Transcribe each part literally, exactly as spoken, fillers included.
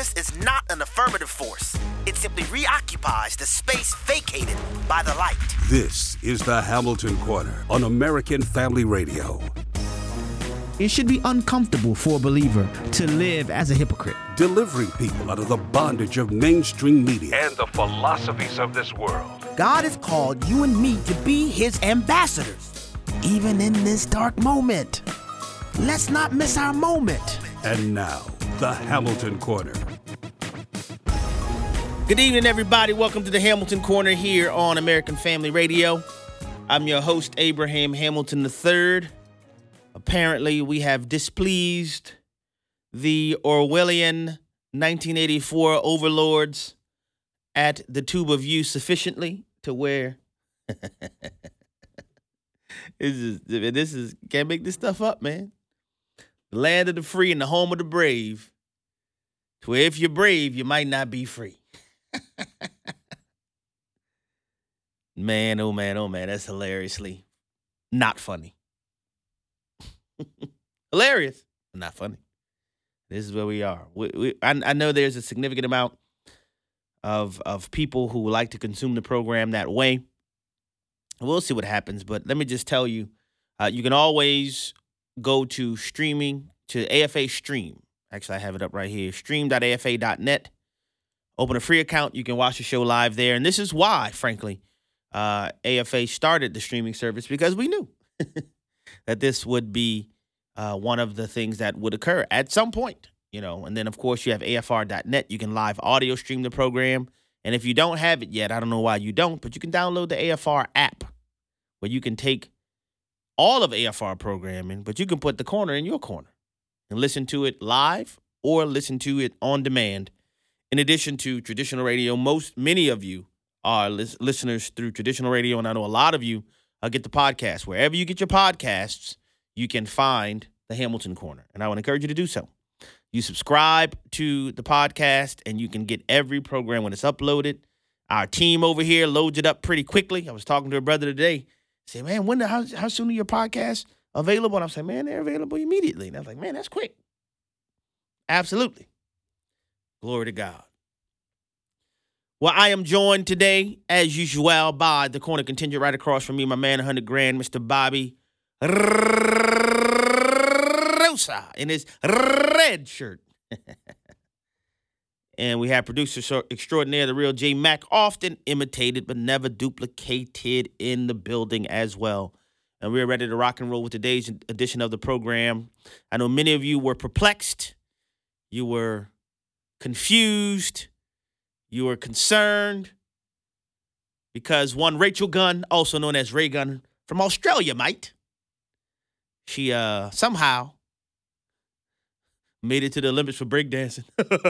darkness is not an affirmative force. It simply reoccupies the space vacated by the light. This is the Hamilton Corner on American Family Radio. It should be uncomfortable for a believer to live as a hypocrite. Delivering people out of the bondage of mainstream media and the philosophies of this world. God has called you and me to be his ambassadors, even in this dark moment. Let's not miss our moment. And now, the Hamilton Corner. Good evening, everybody. Welcome to the Hamilton Corner here on American Family Radio. I'm your host, Abraham Hamilton the third. Apparently, we have displeased the Orwellian nineteen eighty-four overlords at the Tube of You sufficiently to where this is this is can't make this stuff up, man. The land of the free and the home of the brave. To where if you're brave, you might not be free. Man, oh man, oh man, that's hilariously not funny. Hilarious, but not funny. This is where we are. We, we, I, I know there's a significant amount of of people who like to consume the program that way. We'll see what happens, but let me just tell you, uh, you can always go to streaming, to A F A Stream. Actually, I have it up right here, stream dot A F A dot net. Open a free account. You can watch the show live there. And this is why, frankly, uh, A F A started the streaming service, because we knew that this would be uh, one of the things that would occur at some point, you know. And then, of course, you have A F R dot net. You can live audio stream the program. And if you don't have it yet, I don't know why you don't, but you can download the A F R app where you can take all of A F R programming, but you can put the corner in your corner and listen to it live or listen to it on demand. In addition to traditional radio, most, many of you are lis- listeners through traditional radio, and I know a lot of you uh, get the podcast. Wherever you get your podcasts, you can find the Hamilton Corner, and I would encourage you to do so. You subscribe to the podcast, and you can get every program when it's uploaded. Our team over here loads it up pretty quickly. I was talking to a brother today. Say, man, when the, how, how soon are your podcasts available? And I'm saying, man, they're available immediately. And I was like, man, that's quick. Absolutely. Glory to God. Well, I am joined today, as usual, by the corner contingent right across from me, my man, one hundred grand, Mister Bobby Rosa, in his red shirt. And we have producer extraordinaire, the real J Mac, often imitated but never duplicated, in the building as well. And we're ready to rock and roll with today's edition of the program. I know many of you were perplexed. You were confused. You were concerned because one Rachel Gunn, also known as Ray Gunn from Australia, mate, she uh, somehow made it to the Olympics for breakdancing.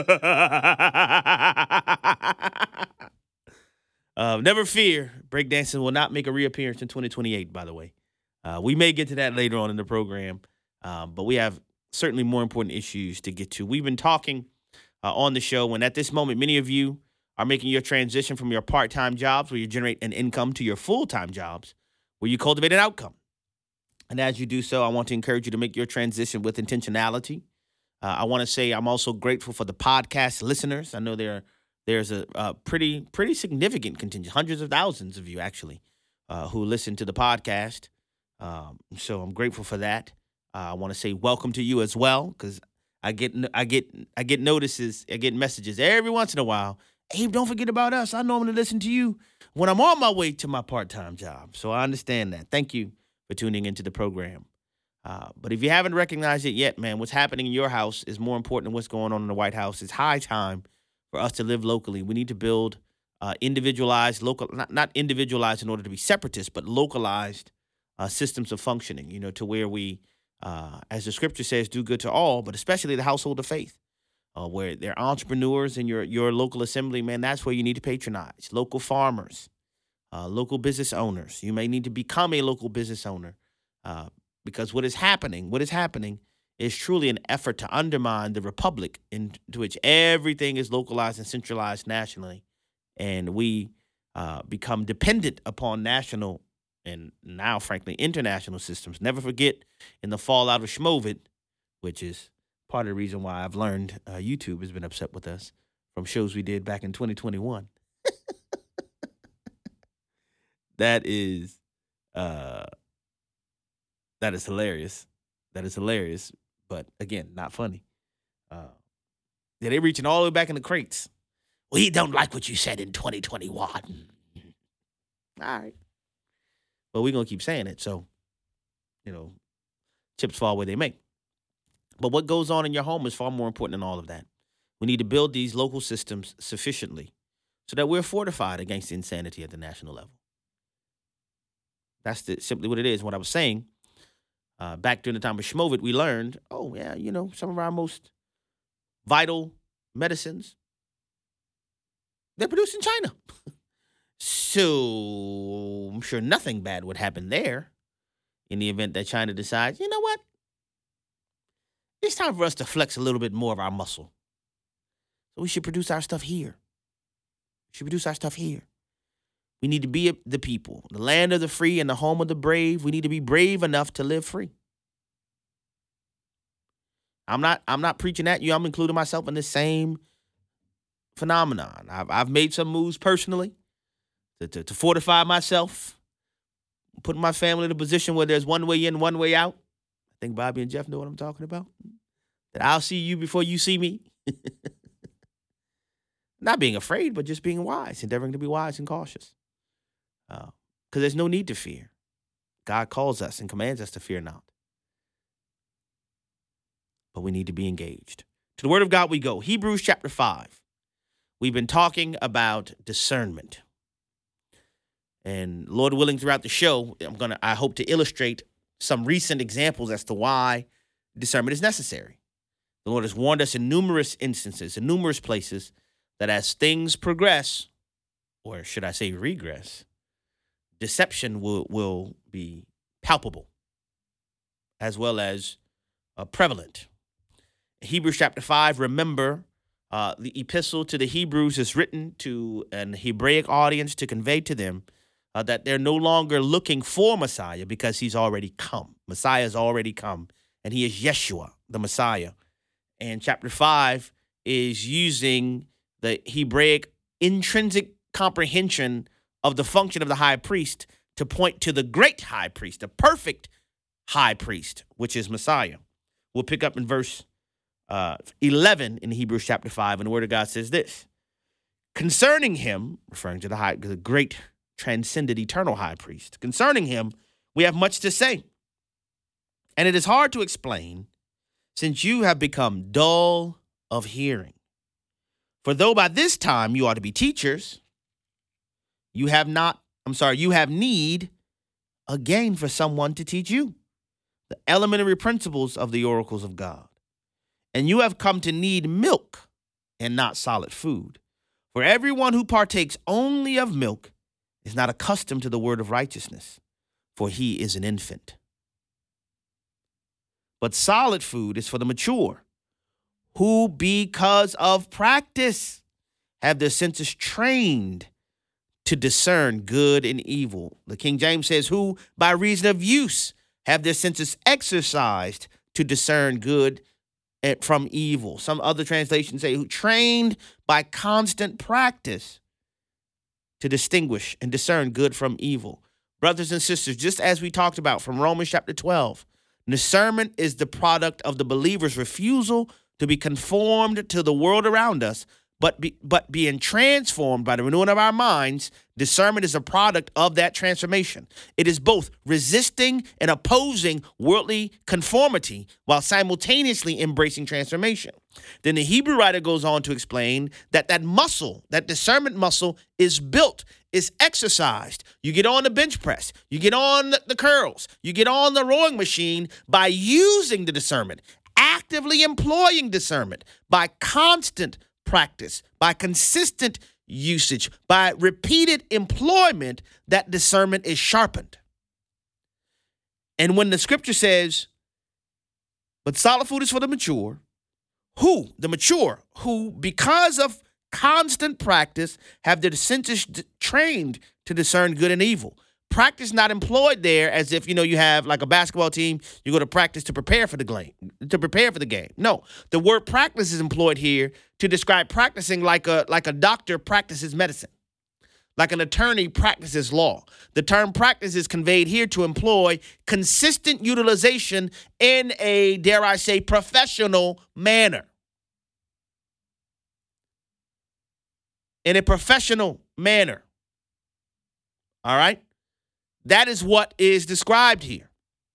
uh, never fear, breakdancing will not make a reappearance in twenty twenty-eight, by the way. Uh, we may get to that later on in the program, um, but we have certainly more important issues to get to. We've been talking uh, on the show, and at this moment, many of you are making your transition from your part-time jobs where you generate an income to your full-time jobs where you cultivate an outcome. And as you do so, I want to encourage you to make your transition with intentionality. Uh, I want to say I'm also grateful for the podcast listeners. I know there there's a, a pretty pretty significant contingent, hundreds of thousands of you actually, uh, who listen to the podcast. Um, so I'm grateful for that. Uh, I want to say welcome to you as well, because I get I get I get notices, I get messages every once in a while. Abe, don't forget about us. I normally listen to you when I'm on my way to my part-time job. So I understand that. Thank you for tuning into the program. Uh, but if you haven't recognized it yet, man, what's happening in your house is more important than what's going on in the White House. It's high time for us to live locally. We need to build uh, individualized, local, not, not individualized in order to be separatist, but localized uh, systems of functioning, you know, to where we, uh, as the scripture says, do good to all, but especially the household of faith. Uh, where they're entrepreneurs in your, your local assembly, man, that's where you need to patronize. Local farmers, uh, local business owners. You may need to become a local business owner uh, because what is happening, what is happening is truly an effort to undermine the republic into which everything is localized and centralized nationally. And we uh, become dependent upon national and now, frankly, international systems. Never forget, in the fallout of Schmovid, which is part of the reason why I've learned uh, YouTube has been upset with us from shows we did back in twenty twenty-one. That is, uh, that is hilarious. That is hilarious, but again, not funny. Uh, yeah, they're reaching all the way back in the crates. We don't like what you said in twenty twenty-one. All right. But we're going to keep saying it. So, you know, chips fall where they may. But what goes on in your home is far more important than all of that. We need to build these local systems sufficiently so that we're fortified against the insanity at the national level. That's the, simply what it is. What I was saying, uh, back during the time of Shmovid, we learned, oh, yeah, you know, some of our most vital medicines, they're produced in China. So I'm sure nothing bad would happen there in the event that China decides, you know what? It's time for us to flex a little bit more of our muscle. So we should produce our stuff here. We should produce our stuff here. We need to be the people, the land of the free and the home of the brave. We need to be brave enough to live free. I'm not, I'm not preaching at you. I'm including myself in this same phenomenon. I've, I've made some moves personally to, to, to fortify myself, putting my family in a position where there's one way in, one way out. I think Bobby and Jeff know what I'm talking about. That I'll see you before you see me. Not being afraid, but just being wise, endeavoring to be wise and cautious. Because uh, there's no need to fear. God calls us and commands us to fear not. But we need to be engaged. To the word of God we go. Hebrews chapter five. We've been talking about discernment. And Lord willing, throughout the show, I'm gonna I hope to illustrate some recent examples as to why discernment is necessary. The Lord has warned us in numerous instances, in numerous places, that as things progress, or should I say regress, deception will, will be palpable as well as uh, prevalent. Hebrews chapter five, remember, uh, the epistle to the Hebrews is written to an Hebraic audience to convey to them uh, that they're no longer looking for Messiah because he's already come. Messiah has already come, and he is Yeshua, the Messiah. And chapter five is using the Hebraic intrinsic comprehension of the function of the high priest to point to the great high priest, the perfect high priest, which is Messiah. We'll pick up in verse uh, eleven in Hebrews chapter five, and the word of God says this. Concerning him, referring to the high, the great transcendent eternal high priest, concerning him, we have much to say. And it is hard to explain, since you have become dull of hearing. For though by this time you ought to be teachers, you have not, I'm sorry, you have need again for someone to teach you the elementary principles of the oracles of God. And you have come to need milk and not solid food. For everyone who partakes only of milk is not accustomed to the word of righteousness, for he is an infant. But solid food is for the mature, who because of practice have their senses trained to discern good and evil. The King James says, who by reason of use have their senses exercised to discern good from evil. Some other translations say, who trained by constant practice to distinguish and discern good from evil. Brothers and sisters, just as we talked about from Romans chapter twelve, discernment is the product of the believer's refusal to be conformed to the world around us, but be, but being transformed by the renewing of our minds. Discernment is a product of that transformation. It is both resisting and opposing worldly conformity while simultaneously embracing transformation. Then the Hebrew writer goes on to explain that that muscle, that discernment muscle, is built, is exercised. You get on the bench press, you get on the, the curls, you get on the rowing machine by using the discernment, actively employing discernment by constant practice, by consistent usage, by repeated employment, that discernment is sharpened. And when the scripture says, but solid food is for the mature, who, the mature, who because of constant practice have their senses d- trained to discern good and evil. practice not employed there as if, you know, you have like a basketball team, you go to practice to prepare for the game, to prepare for the game. No, the word practice is employed here to describe practicing like a like a doctor practices medicine, like an attorney practices law. The term practice is conveyed here to employ consistent utilization in a, dare I say, professional manner. In a professional manner. All right? That is what is described here.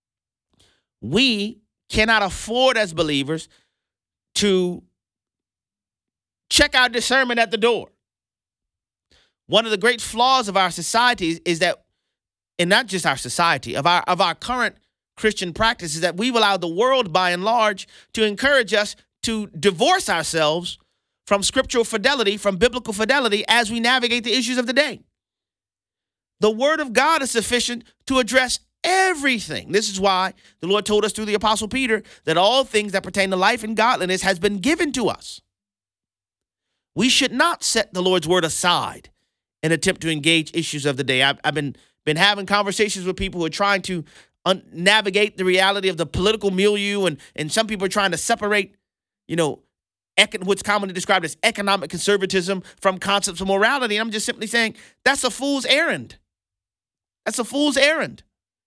We cannot afford as believers to check our discernment at the door. One of the great flaws of our society is that, and not just our society, of our of our current Christian practice, is that we've allowed the world by and large to encourage us to divorce ourselves from scriptural fidelity, from biblical fidelity as we navigate the issues of the day. The word of God is sufficient to address everything. This is why the Lord told us through the Apostle Peter that all things that pertain to life and godliness has been given to us. We should not set the Lord's word aside and attempt to engage issues of the day. I've, I've been, been having conversations with people who are trying to un- navigate the reality of the political milieu, and, and some people are trying to separate, you know, econ- what's commonly described as economic conservatism from concepts of morality. And I'm just simply saying that's a fool's errand. That's a fool's errand.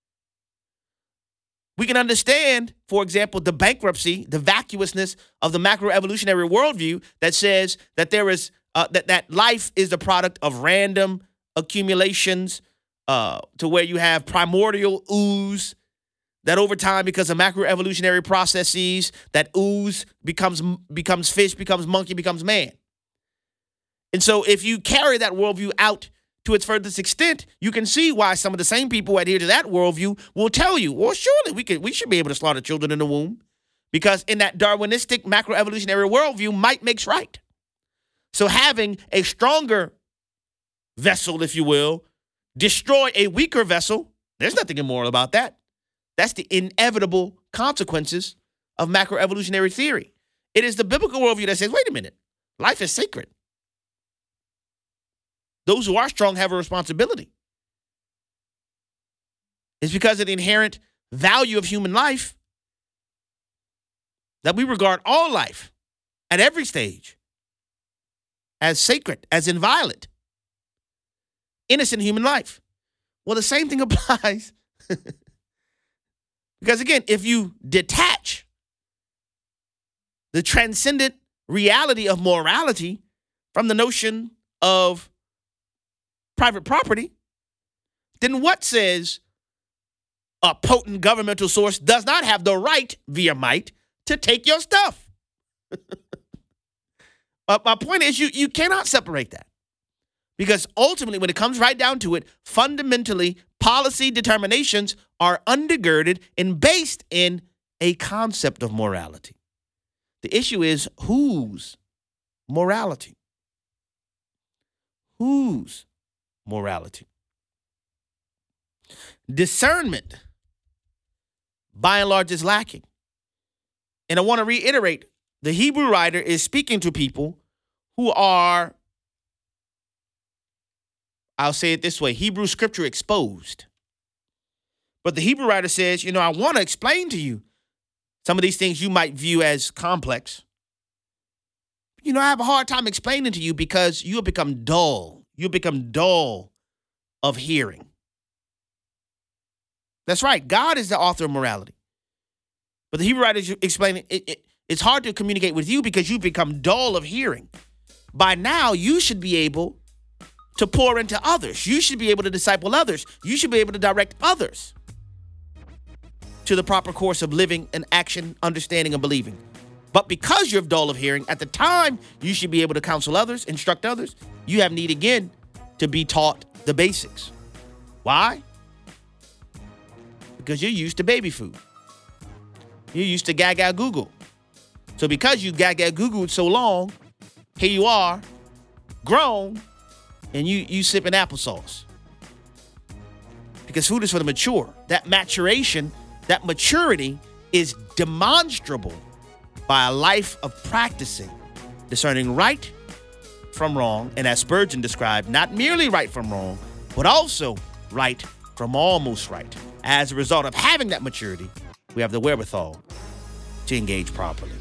We can understand, for example, the bankruptcy, the vacuousness of the macroevolutionary worldview that says that there is uh, that that life is the product of random accumulations, uh, to where you have primordial ooze that over time, because of macroevolutionary processes, that ooze becomes becomes fish, becomes monkey, becomes man. And so, if you carry that worldview out to its furthest extent, you can see why some of the same people who adhere to that worldview will tell you, well, surely we could, we should be able to slaughter children in the womb, because in that Darwinistic macroevolutionary worldview, might makes right. So having a stronger vessel, if you will, destroy a weaker vessel, there's nothing immoral about that. That's the inevitable consequences of macroevolutionary theory. It is the biblical worldview that says, wait a minute, life is sacred. Those who are strong have a responsibility. It's because of the inherent value of human life that we regard all life at every stage as sacred, as inviolate, innocent human life. Well, the same thing applies. Because again, if you detach the transcendent reality of morality from the notion of private property, then what says a potent governmental source does not have the right, via might, to take your stuff? uh, my point is, you, you cannot separate that. Because ultimately, when it comes right down to it, fundamentally, policy determinations are undergirded and based in a concept of morality. The issue is whose morality? Whose morality? Discernment, by and large, is lacking. And I want to reiterate, the Hebrew writer is speaking to people who are, I'll say it this way, Hebrew scripture exposed. But the Hebrew writer says, you know, I want to explain to you some of these things you might view as complex. You know, I have a hard time explaining to you because you have become dull. You become dull of hearing. That's right. God is the author of morality. But the Hebrew writer is explaining it, it, it's hard to communicate with you because you've become dull of hearing. By now, you should be able to pour into others. You should be able to disciple others. You should be able to direct others to the proper course of living and action, understanding, and believing. But because you're dull of hearing, at the time you should be able to counsel others, instruct others, you have need again to be taught the basics. Why? Because you're used to baby food. You're used to gaga Google. So because you gaga Googled so long, here you are, grown, and you you sipping applesauce. Because food is for the mature. That maturation, that maturity is demonstrable by a life of practicing, discerning right from wrong, and as Spurgeon described, not merely right from wrong, but also right from almost right. As a result of having that maturity, we have the wherewithal to engage properly.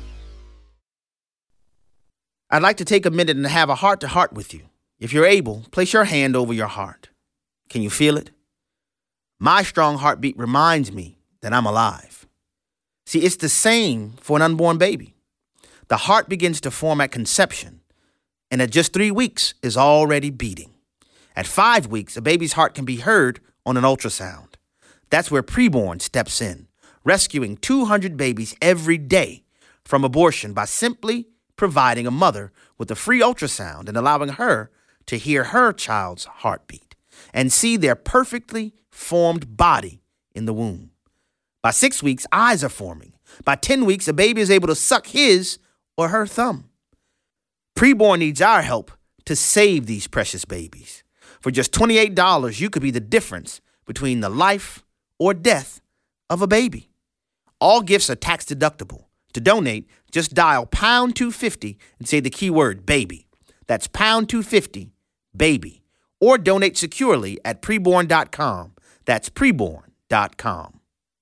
I'd like to take a minute and have a heart-to-heart with you. If you're able, place your hand over your heart. Can you feel it? My strong heartbeat reminds me that I'm alive. See, it's the same for an unborn baby. The heart begins to form at conception, and at just three weeks is already beating. At five weeks, a baby's heart can be heard on an ultrasound. That's where Preborn steps in, rescuing two hundred babies every day from abortion by simply providing a mother with a free ultrasound and allowing her to hear her child's heartbeat and see their perfectly formed body in the womb. By six weeks, eyes are forming. By ten weeks, a baby is able to suck his or her thumb. Preborn needs our help to save these precious babies. For just twenty-eight dollars, you could be the difference between the life or death of a baby. All gifts are tax deductible. To donate, just dial pound two fifty and say the keyword baby. That's pound two fifty, baby. Or donate securely at preborn dot com. That's preborn dot com.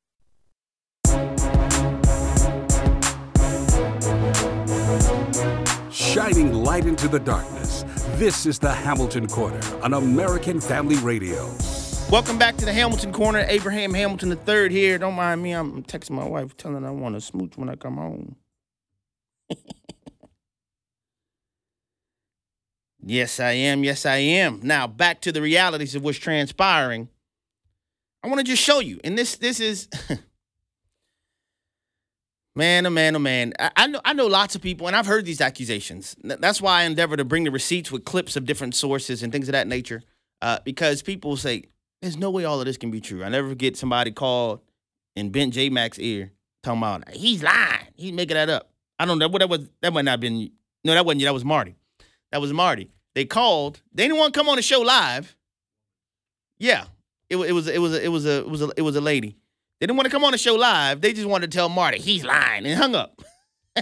Shining light into the darkness. This is the Hamilton Corner on American Family Radio. Welcome back to the Hamilton Corner. Abraham Hamilton the third here. Don't mind me. I'm texting my wife telling her I want to smooch when I come home. Yes, I am. Yes, I am. Now, back to the realities of what's transpiring. I want to just show you. And this this is... Man, oh man, oh man. I, I know I know lots of people, and I've heard these accusations. That's why I endeavor to bring the receipts with clips of different sources and things of that nature, uh, because people say, there's no way all of this can be true. I never forget somebody called and bent J Mac's ear talking about, he's lying. He's making that up. I don't know. That was, that might not have been, no, that wasn't you. That was Marty. That was Marty. They called. They didn't want to come on the show live. Yeah. It, it was, it was, it was a, it was a, it was a lady. They didn't want to come on the show live. They just wanted to tell Marty, he's lying, and hung up. I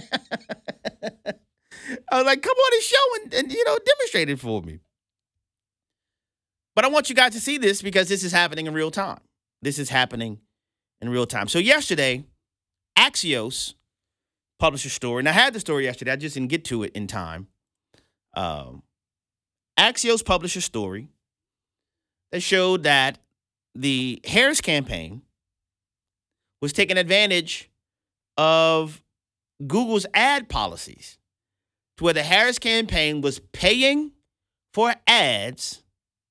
was like, come on the show and, and, you know, demonstrate it for me. But I want you guys to see this because this is happening in real time. This is happening in real time. So yesterday, Axios published a story, and I had the story yesterday. I just didn't get to it in time. Um, Axios published a story that showed that the Harris campaign was taking advantage of Google's ad policies to where the Harris campaign was paying for ads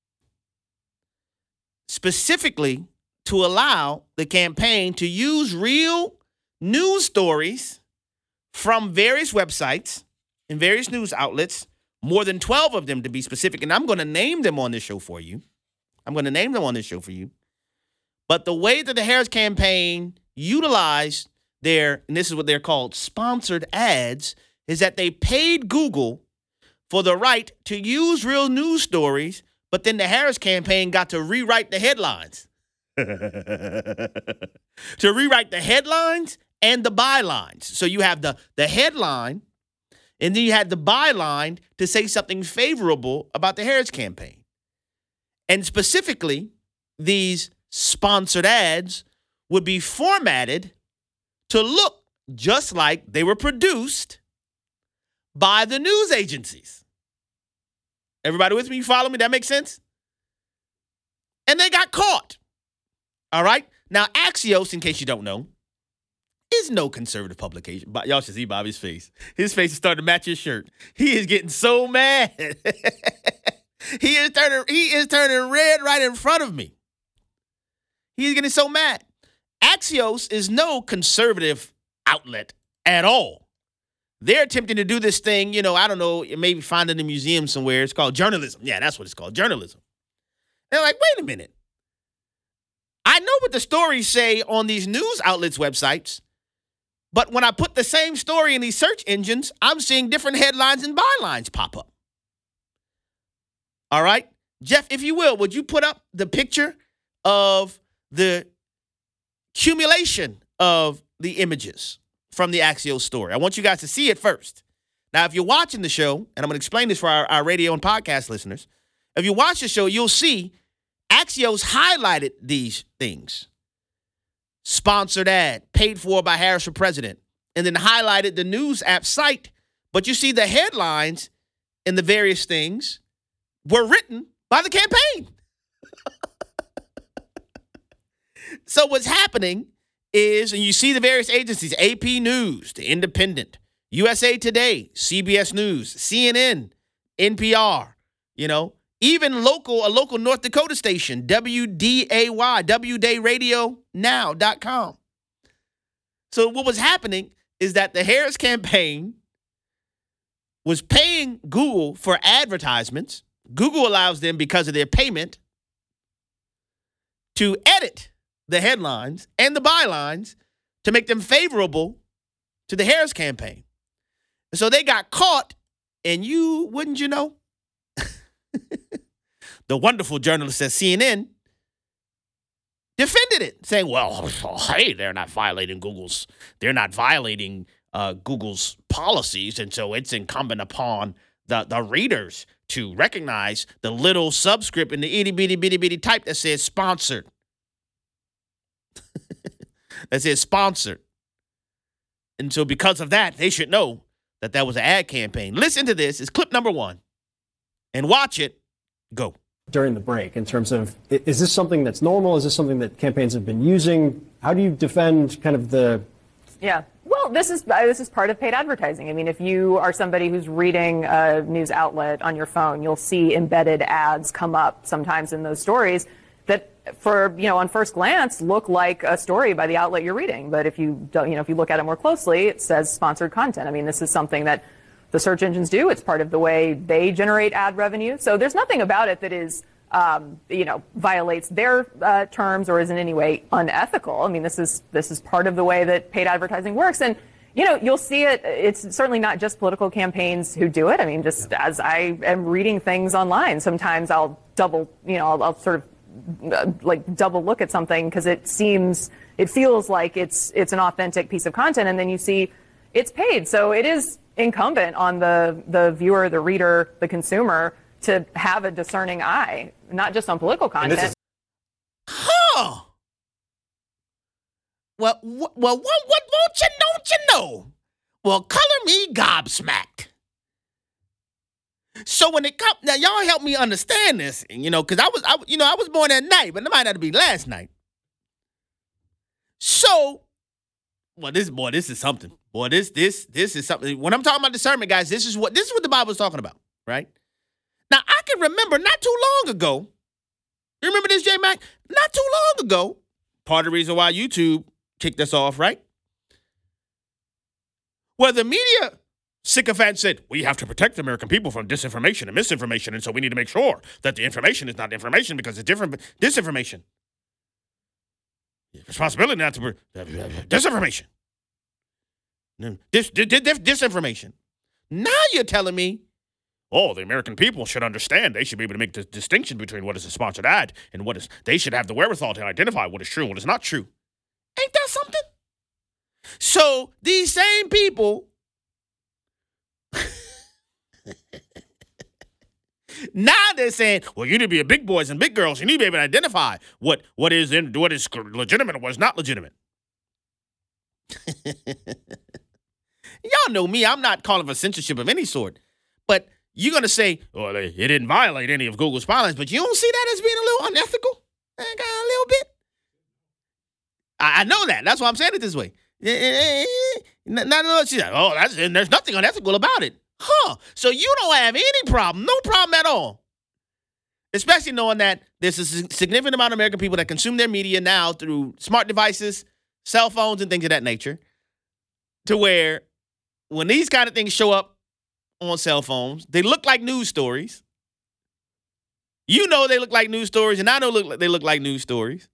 specifically to allow the campaign to use real news stories from various websites and various news outlets, more than twelve of them to be specific. And I'm going to name them on this show for you. I'm going to name them on this show for you. But the way that the Harris campaign utilized their, and this is what they're called, sponsored ads, is that they paid Google for the right to use real news stories, but then the Harris campaign got to rewrite the headlines. To rewrite the headlines and the bylines. So you have the, the headline, and then you had the byline to say something favorable about the Harris campaign. And specifically, these sponsored ads would be formatted to look just like they were produced by the news agencies. Everybody with me? You follow me? That makes sense? And they got caught. All right? Now, Axios, in case you don't know, is no conservative publication. But y'all should see Bobby's face. His face is starting to match his shirt. He is getting so mad. he is turning, he is turning red right in front of me. He's getting so mad. Axios is no conservative outlet at all. They're attempting to do this thing, you know, I don't know, maybe find it in a museum somewhere. It's called journalism. Yeah, that's what it's called, journalism. They're like, wait a minute. I know what the stories say on these news outlets' websites, but when I put the same story in these search engines, I'm seeing different headlines and bylines pop up. All right? Jeff, if you will, would you put up the picture of the accumulation of the images from the Axios story? I want you guys to see it first. Now, if you're watching the show, and I'm going to explain this for our, our radio and podcast listeners, if you watch the show, you'll see Axios highlighted these things. Sponsored ad, paid for by Harris for president, and then highlighted the news app site. But you see the headlines and the various things were written by the campaign. So what's happening is, and you see the various agencies, A P News, The Independent, U S A Today, C B S News, C N N, N P R, you know, even local, a local North Dakota station, W D A Y, W Day Radio Now dot com. So what was happening is that the Harris campaign was paying Google for advertisements. Google allows them, because of their payment, to edit the headlines and the bylines to make them favorable to the Harris campaign. So they got caught, and you, wouldn't you know, the wonderful journalist at C N N defended it, saying, well, hey, they're not violating Google's, they're not violating uh, Google's policies, and so it's incumbent upon the, the readers to recognize the little subscript in the itty bitty bitty bitty type that says sponsored. That says sponsored. And so because of that, they should know that that was an ad campaign. Listen to this. It's clip number one. And watch it. Go. During the break, in terms of, is this something that's normal? Is this something that campaigns have been using? How do you defend kind of the... Yeah. Well, this is uh, this is part of paid advertising. I mean, if you are somebody who's reading a news outlet on your phone, you'll see embedded ads come up sometimes in those stories that, for, you know, on first glance, look like a story by the outlet you're reading. But if you don't, you know, if you look at it more closely, it says sponsored content. I mean, this is something that the search engines do. It's part of the way they generate ad revenue. So there's nothing about it that is, um, you know, violates their uh, terms or is in any way unethical. I mean, this is this is part of the way that paid advertising works. And, you know, you'll see it. It's certainly not just political campaigns who do it. I mean, just as I am reading things online, sometimes I'll double, you know, I'll, I'll sort of uh, like double look at something because it seems, it feels like it's it's an authentic piece of content. And then you see it's paid. So it is incumbent on the, the viewer, the reader, the consumer to have a discerning eye, not just on political content. Is- huh. Well, well, what, what won't you, don't you know? Well, color me gobsmacked. So when it comes, now y'all help me understand this, you know, because I was, I, you know, I was born at night, but it might not be last night. So, well, this boy, this is something. Boy, this, this, this is something. When I'm talking about discernment, guys, this is what this is what the Bible is talking about, right? Now, I can remember not too long ago. You remember this, J Mac? Not too long ago. Part of the reason why YouTube kicked us off, right? Well, the media sycophant said, we have to protect the American people from disinformation and misinformation, and so we need to make sure that the information is not information because it's different disinformation. Responsibility not to disinformation. Dis, dis, dis, disinformation. Now you're telling me, oh, the American people should understand. They should be able to make the distinction between what is a sponsored ad and what is. They should have the wherewithal to identify what is true and what is not true. Ain't that something? So these same people now they're saying, well, you need to be a big boys and big girls. You need to be able to identify what what is in what is legitimate and what is not legitimate. Y'all know me. I'm not calling for censorship of any sort. But you're going to say, well, it didn't violate any of Google's policies, but you don't see that as being a little unethical? A little bit? I, I know that. That's why I'm saying it this way. Not, not, she's like, oh, that's, and there's nothing unethical about it. Huh. So you don't have any problem, no problem at all. Especially knowing that there's a significant amount of American people that consume their media now through smart devices, cell phones, and things of that nature, to where when these kind of things show up on cell phones, they look like news stories. You know they look like news stories, and I know look like they look like news stories.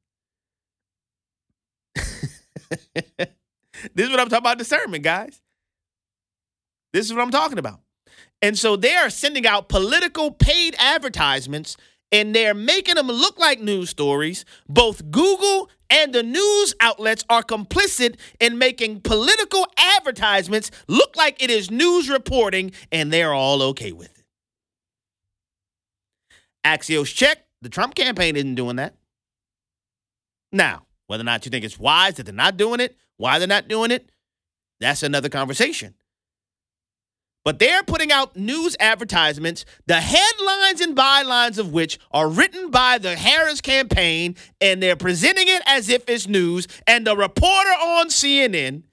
This is what I'm talking about, discernment, guys. This is what I'm talking about. And so they are sending out political paid advertisements, and they're making them look like news stories. Both Google and the news outlets are complicit in making political advertisements look like it is news reporting, and they're all okay with it. Axios check. The Trump campaign isn't doing that. Now, whether or not you think it's wise that they're not doing it, why they're not doing it, that's another conversation. But they're putting out news advertisements, the headlines and bylines of which are written by the Harris campaign, and they're presenting it as if it's news, and the reporter on C N N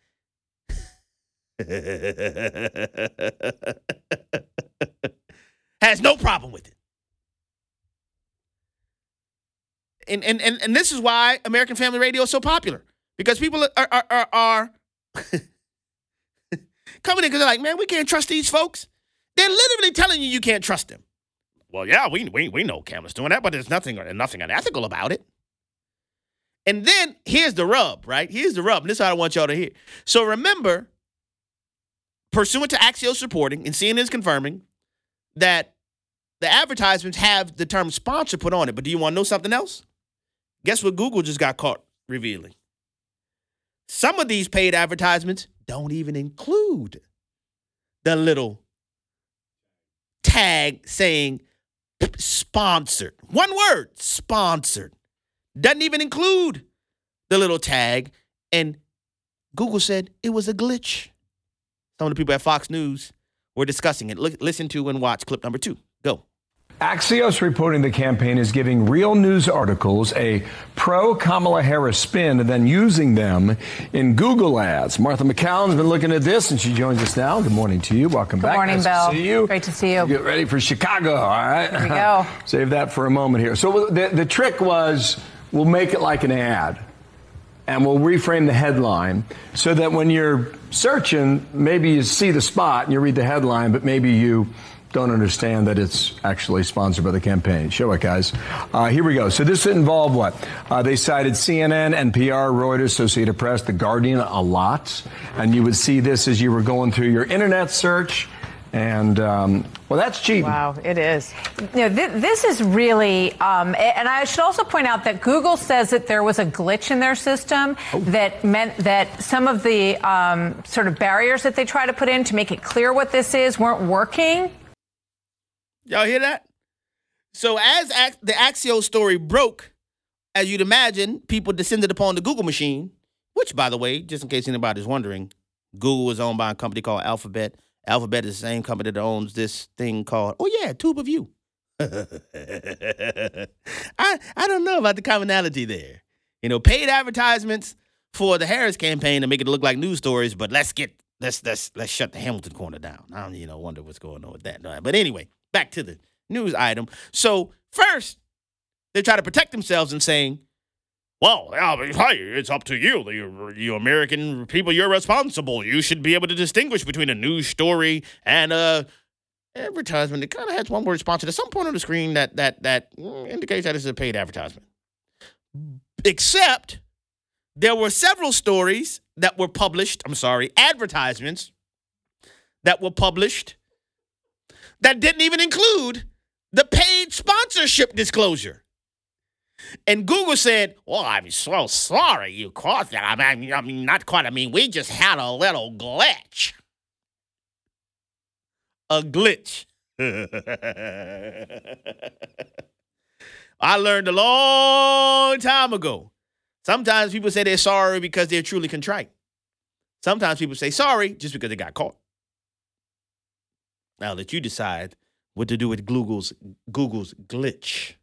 has no problem with it. And, and, and, and this is why American Family Radio is so popular, because people are, are, are, are coming in because they're like, man, we can't trust these folks. They're literally telling you you can't trust them. Well, yeah, we we, we know Cameron's doing that, but there's nothing, nothing unethical about it. And then here's the rub, right? Here's the rub, and this is what I want y'all to hear. So remember, pursuant to Axios reporting, and C N N is confirming that the advertisements have the term sponsor put on it. But do you want to know something else? Guess what Google just got caught revealing? Some of these paid advertisements don't even include the little tag saying sponsored. One word, sponsored. Doesn't even include the little tag. And Google said it was a glitch. Some of the people at Fox News were discussing it. Look, listen to and watch clip number two. Go. Axios reporting the campaign is giving real news articles a pro-Kamala Harris spin and then using them in Google ads. Martha McCallum's been looking at this, and she joins us now. Good morning to you. Welcome Good back. morning, nice Bill. to see you. Great to see you. Get ready for Chicago, all right? Here we go. Save that for a moment here. So the, the trick was we'll make it like an ad, and we'll reframe the headline so that when you're searching, maybe you see the spot and you read the headline, but maybe you don't understand that it's actually sponsored by the campaign. Show it, guys. Uh, here we go. So this involved what? Uh, they cited C N N, N P R, Reuters, Associated Press, The Guardian a lot. And you would see this as you were going through your internet search. And, um, well, that's cheating. Wow, it is. You know, th- this is really, um, and I should also point out that Google says that there was a glitch in their system oh. that meant that some of the um, sort of barriers that they try to put in to make it clear what this is weren't working. Y'all hear that? So as the Axios story broke, as you'd imagine, people descended upon the Google machine, which, by the way, just in case anybody's wondering, Google is owned by a company called Alphabet. Alphabet is the same company that owns this thing called, oh, yeah, TubeView. I, I don't know about the commonality there. You know, paid advertisements for the Harris campaign to make it look like news stories, but let's get, let's, let's, let's shut the Hamilton corner down. I don't, you know, wonder what's going on with that. But anyway. Back to the news item. So first, they try to protect themselves in saying, well, it's up to you. You, you American people, you're responsible. You should be able to distinguish between a news story and a advertisement. It kind of has one word sponsored at some point on the screen that that that indicates that it's a paid advertisement. Except there were several stories that were published, I'm sorry, advertisements that were published that didn't even include the paid sponsorship disclosure. And Google said, well, I'm so sorry you caught that. I mean, I mean, not quite. I mean, we just had a little glitch. A glitch. I learned a long time ago. Sometimes people say they're sorry because they're truly contrite. Sometimes people say sorry just because they got caught. Now that you decide what to do with Google's Google's glitch.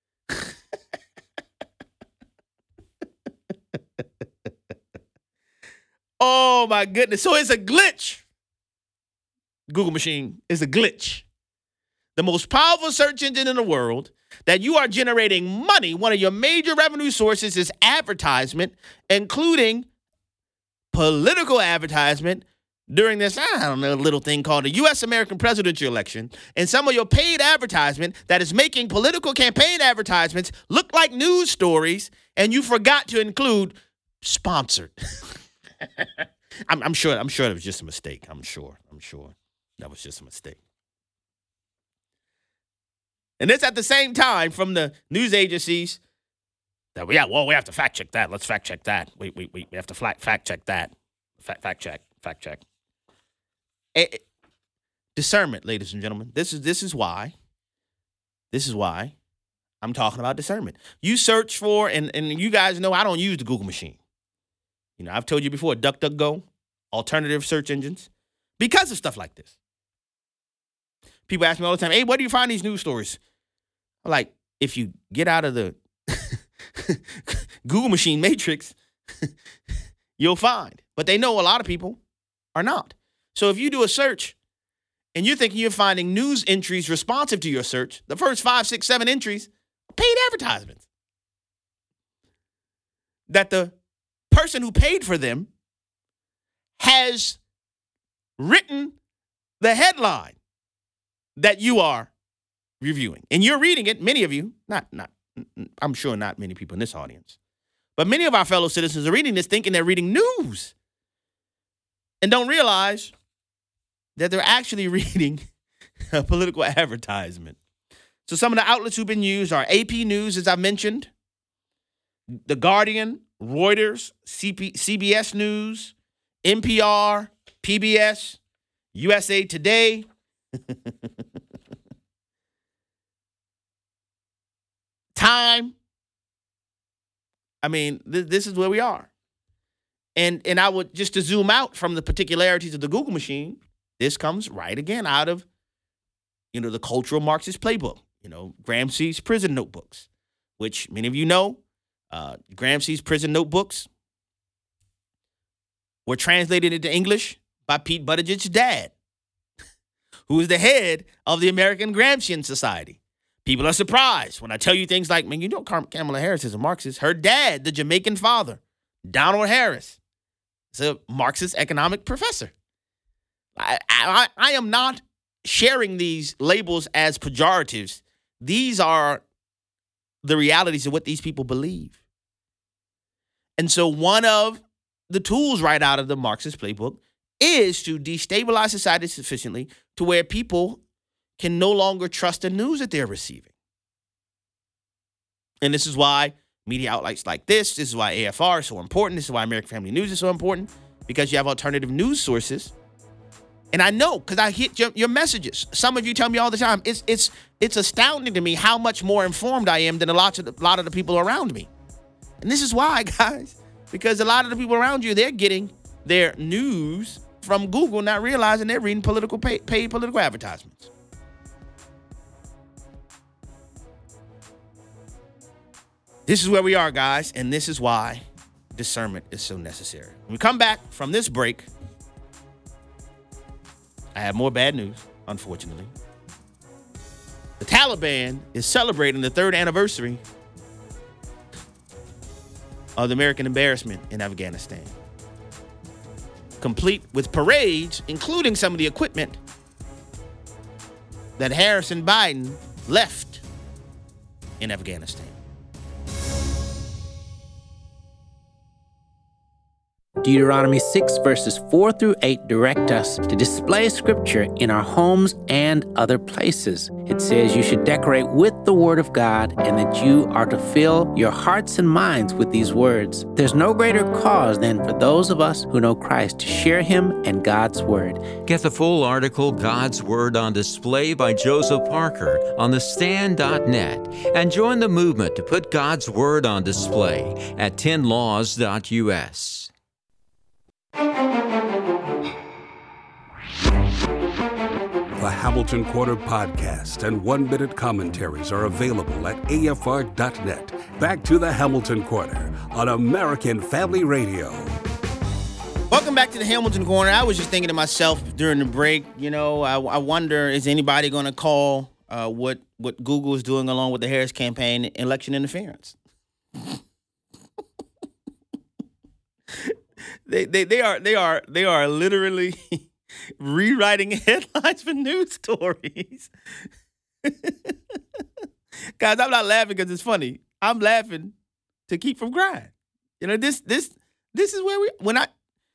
Oh my goodness. So it's a glitch. Google machine is a glitch. The most powerful search engine in the world that you are generating money. One of your major revenue sources is advertisement, including political advertisement during this, I don't know, little thing called the U S American presidential election. And some of your paid advertisement that is making political campaign advertisements look like news stories, and you forgot to include sponsored. I'm, I'm sure. I'm sure it was just a mistake. I'm sure. I'm sure that was just a mistake. And it's at the same time from the news agencies that we, yeah, well, we have to fact check that. Let's fact check that. We we we have to fact fact check that. Fact fact check. Fact check. It, discernment, ladies and gentlemen. This is this is why. This is why I'm talking about discernment. You search for, and, and you guys know I don't use the Google machine. You know, I've told you before, DuckDuckGo, alternative search engines, because of stuff like this. People ask me all the time, hey, where do you find these news stories? I'm like, if you get out of the Google machine matrix, you'll find. But they know a lot of people are not. So if you do a search and you're thinking you're finding news entries responsive to your search, the first five, six, seven entries are paid advertisements that the person who paid for them has written the headline that you are reviewing. And you're reading it, many of you, not, not, I'm sure not many people in this audience, but many of our fellow citizens are reading this thinking they're reading news and don't realize that they're actually reading a political advertisement. So some of the outlets who've been used are A P News, as I mentioned, The Guardian, Reuters, C P, C B S News, N P R, P B S, U S A Today. Time. I mean, th- this is where we are. And and I would, just to zoom out from the particularities of the Google machine, this comes right again out of, you know, the cultural Marxist playbook, you know, Gramsci's prison notebooks, which many of you know, uh, Gramsci's prison notebooks were translated into English by Pete Buttigieg's dad, who is the head of the American Gramscian Society. People are surprised when I tell you things like, man, you know Kamala Harris is a Marxist. Her dad, the Jamaican father, Donald Harris, is a Marxist economic professor. I, I, I am not sharing these labels as pejoratives. These are the realities of what these people believe. And so one of the tools right out of the Marxist playbook is to destabilize society sufficiently to where people can no longer trust the news that they're receiving. And this is why media outlets like this, this is why A F R is so important, this is why American Family News is so important, because you have alternative news sources. And I know, because I hit your, your messages. Some of you tell me all the time, it's it's it's astounding to me how much more informed I am than a lot of the, a lot of the people around me. And this is why, guys, because a lot of the people around you, they're getting their news from Google, not realizing they're reading political pay, paid political advertisements. This is where we are, guys, and this is why discernment is so necessary. When we come back from this break, I have more bad news, unfortunately. The Taliban is celebrating the third anniversary of the American embarrassment in Afghanistan, complete with parades, including some of the equipment that Harris and Biden left in Afghanistan. Deuteronomy six verses four through eight direct us to display scripture in our homes and other places. It says you should decorate with the word of God and that you are to fill your hearts and minds with these words. There's no greater cause than for those of us who know Christ to share him and God's word. Get the full article, God's Word on Display by Joseph Parker on the stand dot net and join the movement to put God's Word on display at ten laws dot U S. The Hamilton Quarter podcast and one-minute commentaries are available at A F R dot net. Back to the Hamilton Quarter on American Family Radio. Welcome back to the Hamilton Corner. I was just thinking to myself during the break, you know, I, I wonder, is anybody going to call uh, what, what Google is doing along with the Harris campaign election interference? They, they they are they are they are literally rewriting headlines for news stories. Guys, I'm not laughing because it's funny. I'm laughing to keep from crying. You know, this this this is where we when I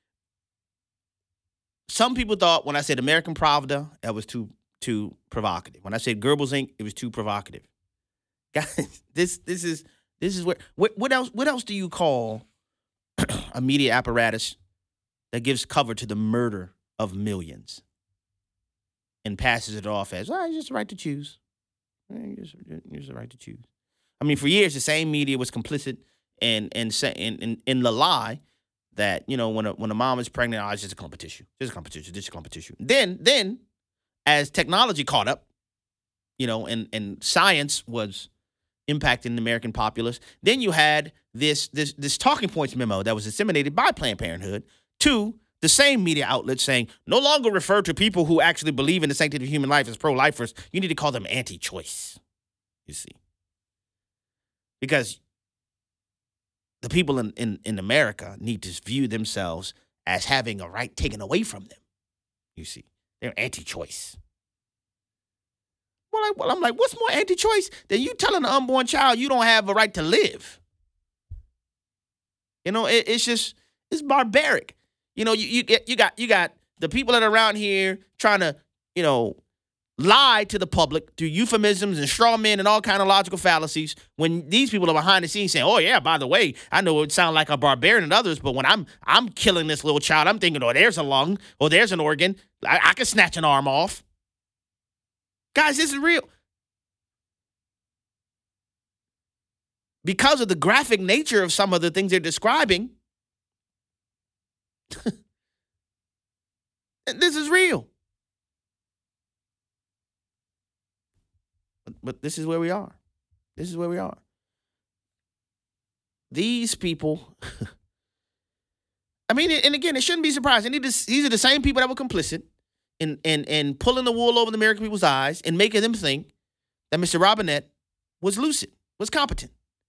some people thought when I said American Pravda, that was too too provocative. When I said Goebbels Incorporated, it was too provocative. Guys, this this is this is where what, what else what else do you call a media apparatus that gives cover to the murder of millions and passes it off as, oh, it's just the right to choose. It's just the right to choose. I mean, for years, the same media was complicit in in in, in, in the lie that, you know, when a, when a mom is pregnant, oh, it's just a clump of tissue. Just a clump of tissue. Just a clump of tissue. Then, then, as technology caught up, you know, and, and science was impacting the American populace, then you had this, this, this talking points memo that was disseminated by Planned Parenthood to the same media outlets saying, no longer refer to people who actually believe in the sanctity of human life as pro-lifers. You need to call them anti-choice, you see. Because the people in, in, in America need to view themselves as having a right taken away from them, you see. They're anti-choice. Well, I, well, I'm like, what's more anti-choice than you telling an unborn child you don't have a right to live? You know, it, it's just, it's barbaric. You know, you, you get you got you got the people that are around here trying to, you know, lie to the public through euphemisms and straw men and all kind of logical fallacies when these people are behind the scenes saying, oh, yeah, by the way, I know it sounds like a barbarian and others, but when I'm I'm killing this little child, I'm thinking, oh, there's a lung, or there's an organ. I, I can snatch an arm off. Guys, this is real. Because of the graphic nature of some of the things they're describing, this is real. But, but this is where we are. This is where we are. These people, I mean, and again, it shouldn't be surprising. These are the same people that were complicit in, in, in pulling the wool over the American people's eyes and making them think that Mister Robinette was lucid, was competent.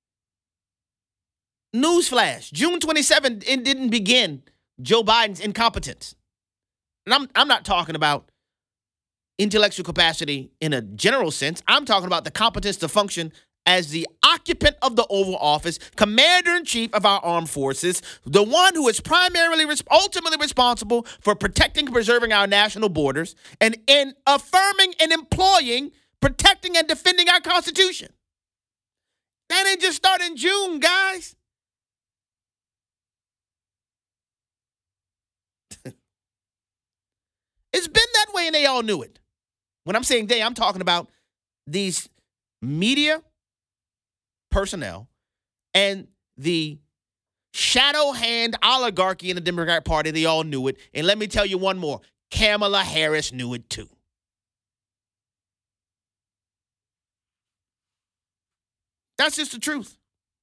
Newsflash, June twenty-seventh, it didn't begin Joe Biden's incompetence. And I'm I'm not talking about intellectual capacity in a general sense. I'm talking about the competence to function as the occupant of the Oval Office, commander-in-chief of our armed forces, the one who is primarily, ultimately responsible for protecting and preserving our national borders, and in affirming and employing, protecting and defending our Constitution. That didn't just start in June, guys. It's been that way, and they all knew it. When I'm saying they, I'm talking about these media personnel and the shadow hand oligarchy in the Democratic Party. They all knew it. And let me tell you one more. Kamala Harris knew it too. That's just the truth.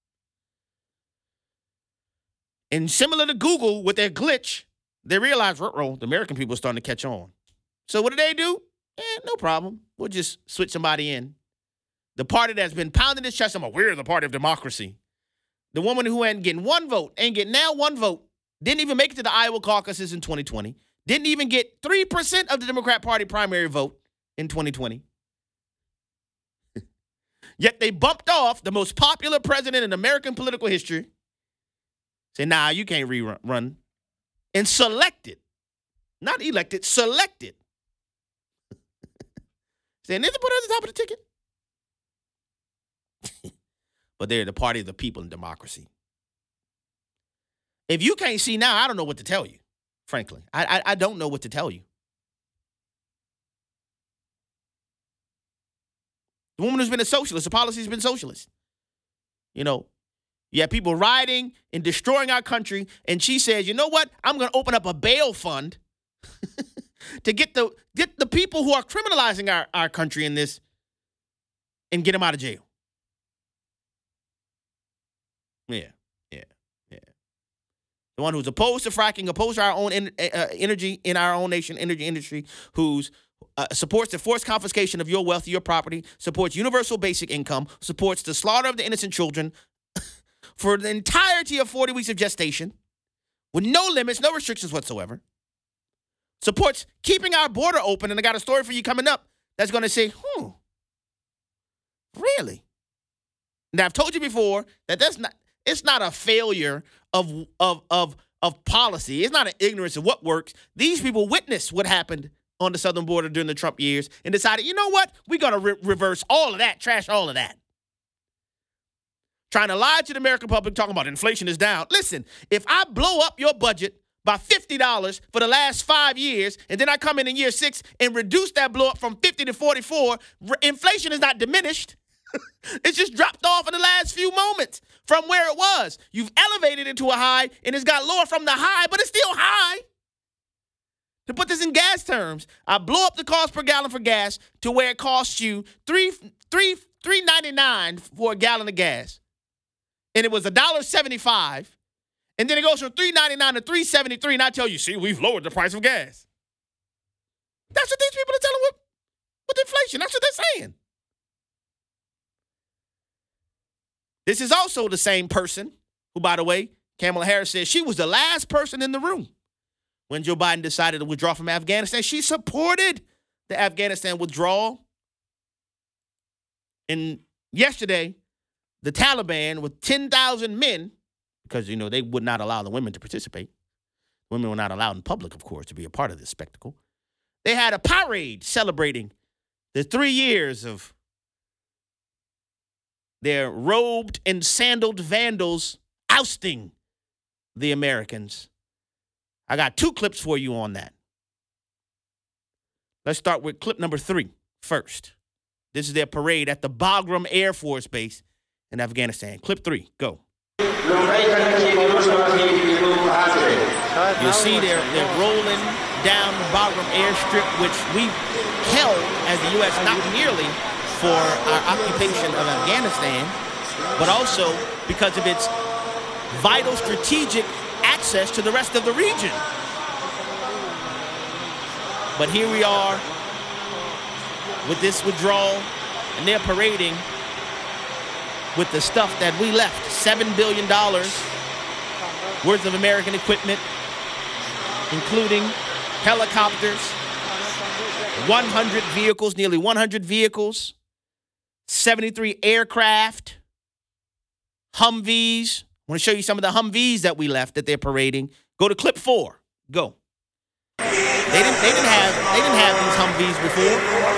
And similar to Google with their glitch, they realized, uh-oh, the American people are starting to catch on. So what do they do? Eh, no problem. We'll just switch somebody in. The party that's been pounding its chest, I'm like, we're the party of democracy. The woman who ain't getting one vote, ain't getting now one vote, didn't even make it to the Iowa caucuses in twenty twenty, didn't even get three percent of the Democrat Party primary vote in twenty twenty. Yet they bumped off the most popular president in American political history. Say, nah, you can't rerun. And selected, not elected, selected. Saying, this is put at the top of the ticket. But they're the party of the people in democracy. If you can't see now, I don't know what to tell you, frankly. I, I, I don't know what to tell you. The woman who's been a socialist, the policy's been socialist. You know, you have people rioting and destroying our country, and she says, you know what? I'm going to open up a bail fund to get the get the people who are criminalizing our, our country in this and get them out of jail. Yeah, yeah, yeah. The one who's opposed to fracking, opposed to our own en- uh, energy in our own nation, energy industry, who's uh, supports the forced confiscation of your wealth, your property, supports universal basic income, supports the slaughter of the innocent children for the entirety of forty weeks of gestation with no limits, no restrictions whatsoever. Supports keeping our border open. And I got a story for you coming up that's going to say, hmm, really? Now, I've told you before that that's not, it's not a failure of, of, of, of policy. It's not an ignorance of what works. These people witnessed what happened on the southern border during the Trump years and decided, you know what? We're going to re- reverse all of that, trash all of that. Trying to lie to the American public, talking about inflation is down. Listen, if I blow up your budget by fifty dollars for the last five years, and then I come in in year six and reduce that blow up from fifty to forty-four, re- inflation is not diminished. It's just dropped off in the last few moments from where it was. You've elevated it to a high, and it's got lower from the high, but it's still high. To put this in gas terms, I blow up the cost per gallon for gas to where it costs you three three three ninety nine for a gallon of gas, and it was a dollar seventy five, and then it goes from three ninety nine to three seventy three, and I tell you, see, we've lowered the price of gas. That's what these people are telling with with inflation. That's what they're saying. This is also the same person who, by the way, Kamala Harris says she was the last person in the room when Joe Biden decided to withdraw from Afghanistan. She supported the Afghanistan withdrawal. And yesterday, the Taliban with ten thousand men, because, you know, they would not allow the women to participate. Women were not allowed in public, of course, to be a part of this spectacle. They had a parade celebrating the three years of their robed and sandaled vandals ousting the Americans. I got two clips for you on that. Let's start with clip number three first. This is their parade at the Bagram Air Force Base in Afghanistan. Clip three, go. You'll see they're, they're rolling down the Bagram airstrip, which we held as the U S not merely for our occupation of Afghanistan, but also because of its vital strategic access to the rest of the region. But here we are with this withdrawal, and they're parading with the stuff that we left. seven billion dollars worth of American equipment, including helicopters, one hundred vehicles, nearly one hundred vehicles, seventy-three aircraft, Humvees. I want to show you some of the Humvees that we left that they're parading. Go to clip four. Go. They didn't, they didn't have they didn't have these Humvees before.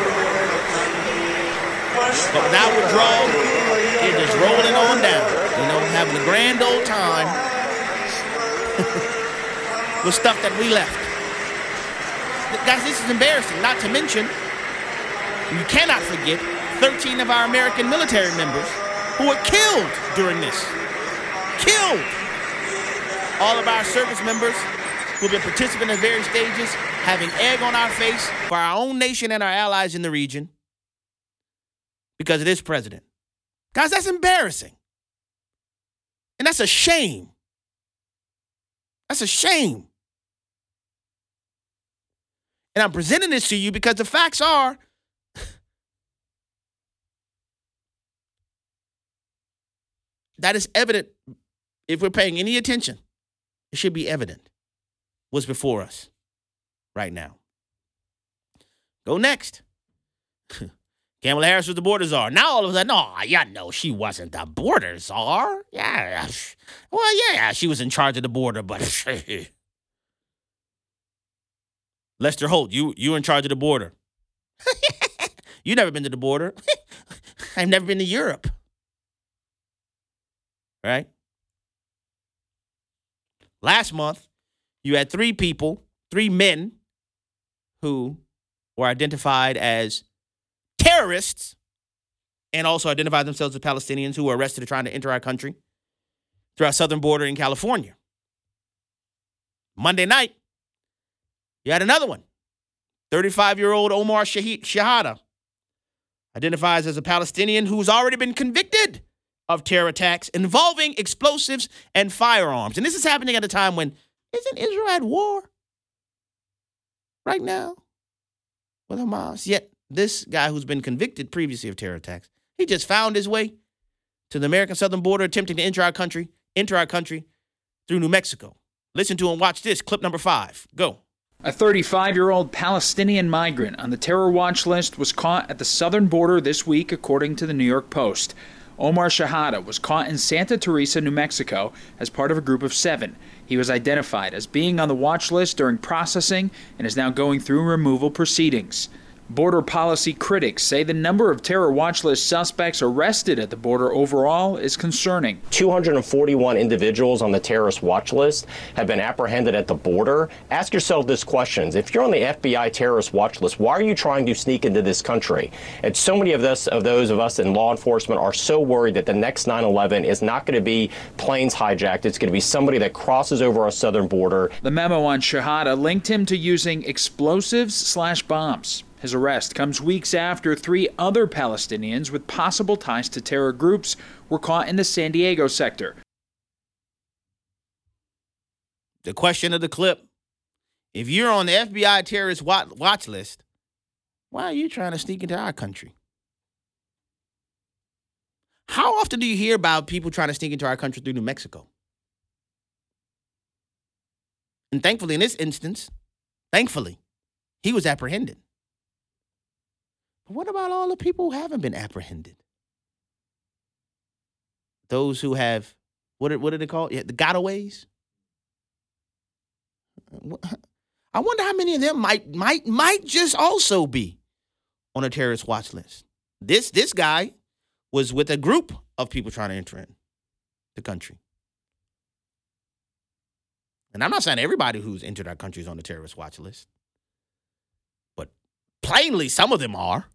But without withdrawal, they're just rolling on down. You know, having a grand old time with stuff that we left. Guys, this is embarrassing. Not to mention, you cannot forget thirteen of our American military members who were killed during this. Killed. All of our service members who have been participating in various stages, having egg on our face for our own nation and our allies in the region because of this president. Guys, that's embarrassing. And that's a shame. That's a shame. And I'm presenting this to you because the facts are that is evident. If we're paying any attention, it should be evident what's before us right now. Go next. Kamala Harris was the border czar. Now all of a sudden, oh, yeah, no, she wasn't the border czar. Yeah, well, yeah, she was in charge of the border, but Lester Holt, you you in charge of the border. You never been to the border. I've never been to Europe. Right? Last month, you had three people, three men who were identified as terrorists and also identified themselves as Palestinians who were arrested for trying to enter our country through our southern border in California. Monday night, you had another one, thirty-five-year-old Omar Shahada, identifies as a Palestinian who's already been convicted of terror attacks involving explosives and firearms. And this is happening at a time when, isn't Israel at war right now with Hamas? Yet this guy who's been convicted previously of terror attacks, he just found his way to the American southern border, attempting to enter our country, enter our country through New Mexico. Listen to and watch this, clip number five. Go. A thirty-five-year-old Palestinian migrant on the terror watch list was caught at the southern border this week, according to the New York Post. Omar Shahada was caught in Santa Teresa, New Mexico, as part of a group of seven. He was identified as being on the watch list during processing and is now going through removal proceedings. Border policy critics say the number of terror watch list suspects arrested at the border overall is concerning. two hundred forty-one individuals on the terrorist watch list have been apprehended at the border. Ask yourself this question. If you're on the F B I terrorist watch list, why are you trying to sneak into this country? And so many of, this, of those of us in law enforcement are so worried that the next nine eleven is not going to be planes hijacked. It's going to be somebody that crosses over our southern border. The memo on Shahada linked him to using explosives slash bombs. His arrest comes weeks after three other Palestinians with possible ties to terror groups were caught in the San Diego sector. The question of the clip: if you're on the F B I terrorist watch list, why are you trying to sneak into our country? How often do you hear about people trying to sneak into our country through New Mexico? And thankfully, in this instance, thankfully, he was apprehended. But what about all the people who haven't been apprehended? Those who have, what are, what are they called? Yeah, the gotaways? I wonder how many of them might might might just also be on a terrorist watch list. This this guy was with a group of people trying to enter in the country. And I'm not saying everybody who's entered our country is on the terrorist watch list. But plainly, some of them are.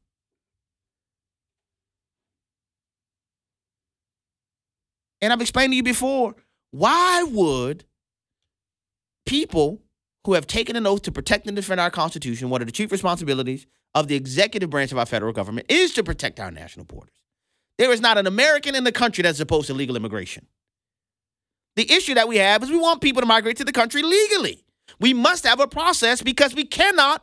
And I've explained to you before, why would people who have taken an oath to protect and defend our Constitution, one of the chief responsibilities of the executive branch of our federal government is to protect our national borders? There is not an American in the country that's opposed to legal immigration. The issue that we have is we want people to migrate to the country legally. We must have a process because we cannot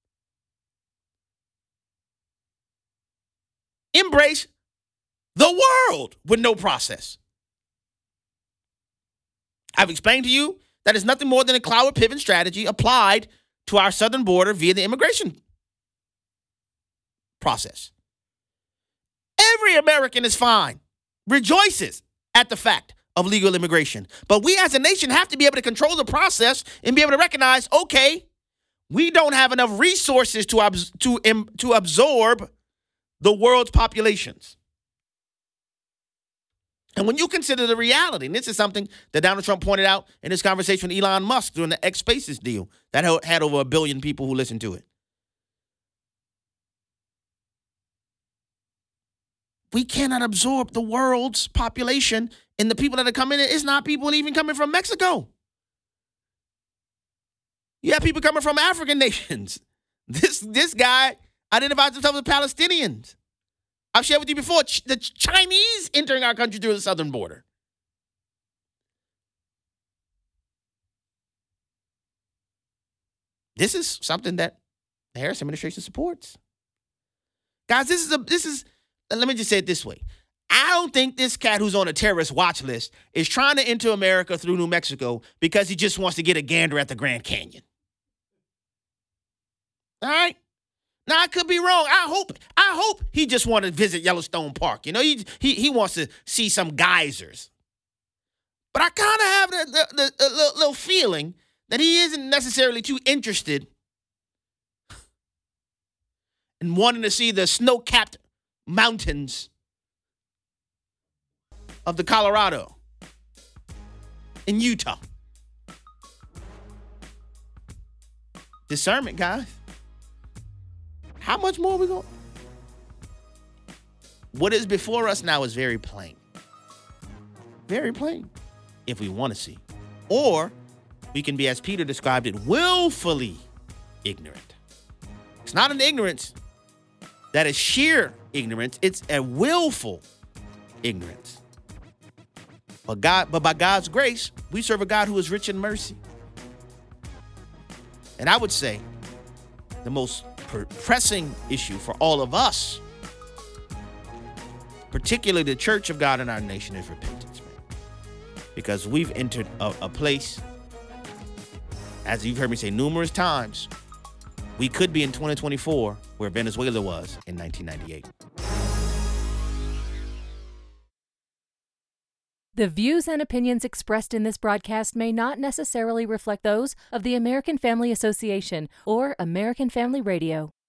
embrace the world with no process. I've explained to you that is nothing more than a Cloward Piven strategy applied to our southern border via the immigration process. Every American is fine, rejoices at the fact of legal immigration. But we as a nation have to be able to control the process and be able to recognize, okay, we don't have enough resources to, abs- to, im- to absorb the world's populations. And when you consider the reality, and this is something that Donald Trump pointed out in his conversation with Elon Musk during the X Spaces deal that had over a billion people who listened to it. We cannot absorb the world's population, and the people that are coming in, it's not people even coming from Mexico. You have people coming from African nations. This, this guy identifies himself as Palestinians. I've shared with you before, ch- the Chinese entering our country through the southern border. This is something that the Harris administration supports. Guys, this is a, this is, let me just say it this way. I don't think this cat who's on a terrorist watch list is trying to enter America through New Mexico because he just wants to get a gander at the Grand Canyon. All right? Now, I could be wrong. I hope I hope he just wanted to visit Yellowstone Park. You know, he he, he wants to see some geysers. But I kind of have the, the, the, the little, little feeling that he isn't necessarily too interested in wanting to see the snow-capped mountains of the Colorado in Utah. Discernment, guys. How much more are we going? What is before us now is very plain. Very plain. If we want to see. Or we can be, as Peter described it, willfully ignorant. It's not an ignorance that is sheer ignorance. It's a willful ignorance. But God, but by God's grace, we serve a God who is rich in mercy. And I would say the most pressing issue for all of us, particularly the Church of God in our nation, is repentance, man. Because we've entered a, a place, as you've heard me say numerous times, we could be in twenty twenty-four where Venezuela was in nineteen ninety-eight. The views and opinions expressed in this broadcast may not necessarily reflect those of the American Family Association or American Family Radio.